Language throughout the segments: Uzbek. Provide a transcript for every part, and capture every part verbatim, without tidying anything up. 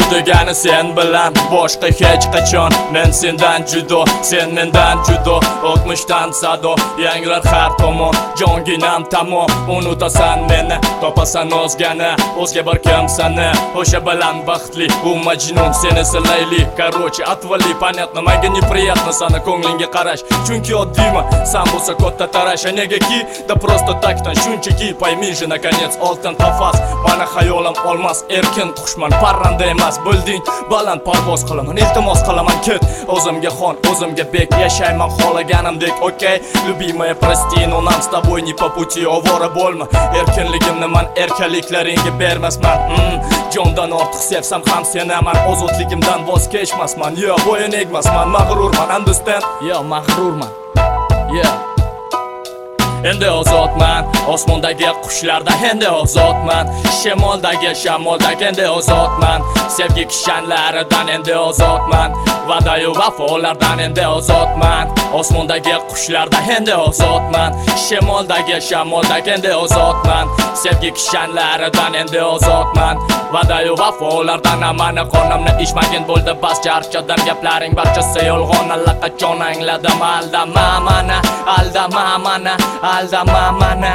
degani sen bilan boshqa hech qachon. Men sendan judo, sen mendan judo. O'tmishdan sado yangrar har tomon. Jonginam tamom, unutasan meni, topasan o'zgani, o'zga bir kimsani. O'sha bilan baxtli, bu majnun seni silayli. Короче, отвали, понятно, menga неприятно sana ko'nglingga qarash. Chunki oddiymi, san bo'lsa katta tarash. Negaki, da просто takdan shunchaki paymi же наконец oltin qafas. Mana xayolim olmas, erkin qushman, parranda emas, bilding, baland parvoz qilaman, iltimos qilaman ket. O'zimga xon, o'zimga bek, yashayman xolaganimdek, okey. Любимая, прости, но нам с тобой не по пути, ovora bo'lma. Erkinligimni man erkaliklaringga bermasman. Mm, jondan ortiq sevsam ham senaman, ozodligimdan voz kechmasman. Yo, bo'yin egmasman, mag'rurman, understand? Yo, mag'rurman. Yeah. Endi ozodman, osmondagi qushlarda endi ozodman, shamoldagi shamoldagi endi ozodman, sevgi kishanlaridan endi ozodman, va'da-yu vafolardan endi ozodman, osmondagi qushlarda endi ozodman, shamoldagi shamoldagi endi ozodman, sevgi kishanlaridan endi ozodman, va'da-yu vafolardan. Amani qonimni ichmagin bo'ldi bas, charchadim, gaplaring barchasi yolg'on, allaqachon angladim. Aldama mana, aldama mana, aldama mana.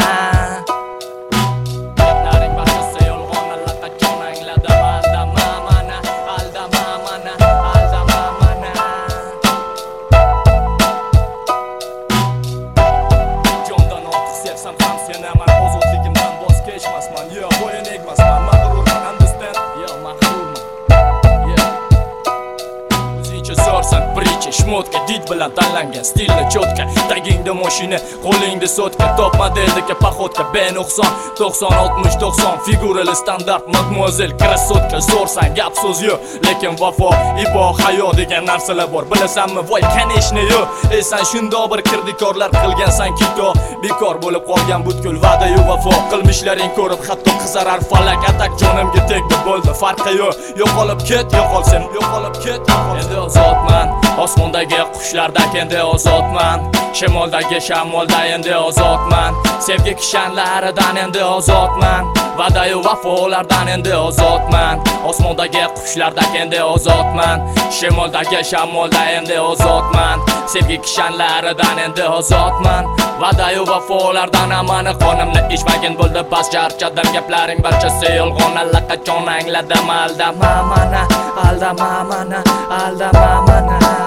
Gaplaring barchasi yolg'on, allaqachon angladim. Aldama mana, aldama mana, aldama mana. Jondan ortiq sevsam ham senaman, ozodligimdan voz kechmasman. Yo, bo'yin egmasman, mag'rurman, understand? Yo, mag'rurman. Yeah. O'zingcha zo'rsan, pricha, shmotka, dit bilan tanlangan stilni cho'tka. Tagingda mashina, qo'lingda sotka, top modeldagi paxotka, B nuqson to'qson oltmish to'qson figurali standart, mademoiselle krasotka. Zo'rsan, gap so'z yo'q, lekin vafo, ibo, hayo degan narsalar bor. Bilasanmi, voy, конечно yo'q. Ey san shundoq bir kirdikorlar qilgansan kito, bekor bo'lib qolgan butkul va'da-yu vafo. Qilmishlaring ko'rib hatto qizarar falak, atak jonimga tegdi bo'ldi, farqi yo'q. Yo'qolib ket, yo'qolsam, yo'qolib ket, yo'qolsam. Endi ozodman, osmondagi qushlarda endi ozodman, shamoldagi shamolda endi ozodman, sevgi kishanlaridan endi ozodman, va'da-yu vafolardan endi ozodman, osmondagi qushlarda endi ozodman, shamoldagi shamolda endi ozodman, sevgi kishanlaridan endi ozodman, va'da-yu vafolardan. Amani qonimni ichmagin bo'ldi bas, charchadim, gaplaring barchasi yolg'on, allaqachon angladim. Aldama mana, aldama mana, aldama mana.